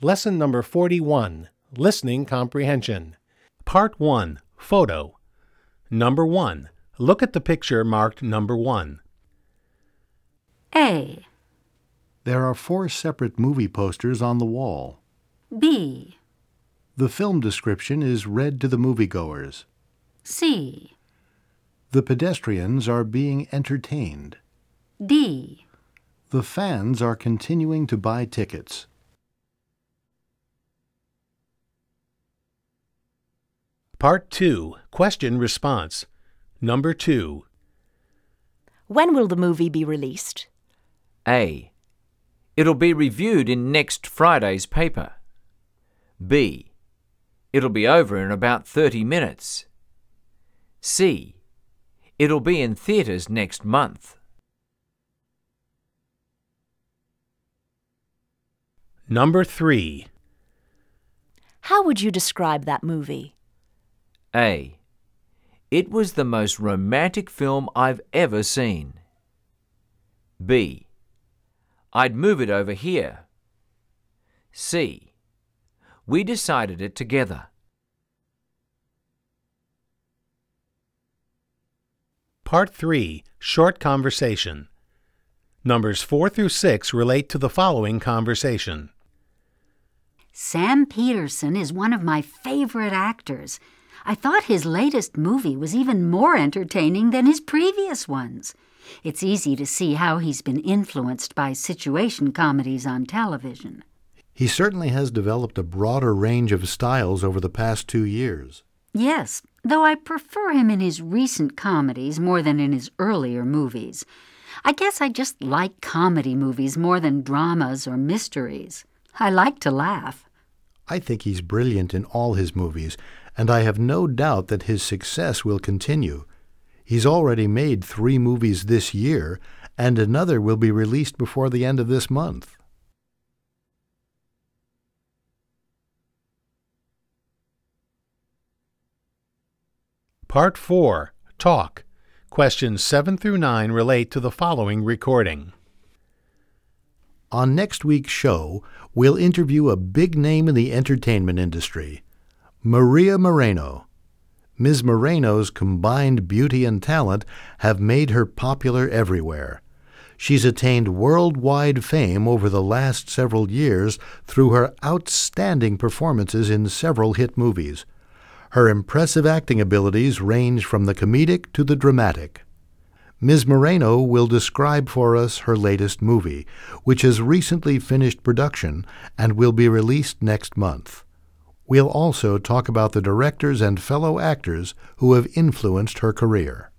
Lesson number 41, Listening Comprehension. Part 1, Photo. Number 1. Look at the picture marked number 1. A. There are 4 separate movie posters on the wall. B. The film description is read to the moviegoers. C. The pedestrians are being entertained. D. The fans are continuing to buy tickets. Part 2, Question Response. Number 2. When will the movie be released? A. It'll be reviewed in next Friday's paper. B. It'll be over in about 30 minutes. C. It'll be in theatres next month. Number 3. How would you describe that movie? A. It was the most romantic film I've ever seen. B. I'd move it over here. C. We decided it together. Part 3, Short Conversation. Numbers 4 through 6 relate to the following conversation. Sam Peterson is one of my favorite actors. I thought his latest movie was even more entertaining than his previous ones. It's easy to see how he's been influenced by situation comedies on television. He certainly has developed a broader range of styles over the past 2 years. Yes, though I prefer him in his recent comedies more than in his earlier movies. I guess I just like comedy movies more than dramas or mysteries. I like to laugh. I think he's brilliant in all his movies, and I have no doubt that his success will continue. He's already made 3 movies this year, and another will be released before the end of this month. Part 4, Talk. Questions 7 through 9 relate to the following recording. On next week's show, we'll interview a big name in the entertainment industry, Maria Moreno. Ms. Moreno's combined beauty and talent have made her popular everywhere. She's attained worldwide fame over the last several years through her outstanding performances in several hit movies. Her impressive acting abilities range from the comedic to the dramatic. Ms. Moreno will describe for us her latest movie, which has recently finished production and will be released next month. We'll also talk about the directors and fellow actors who have influenced her career.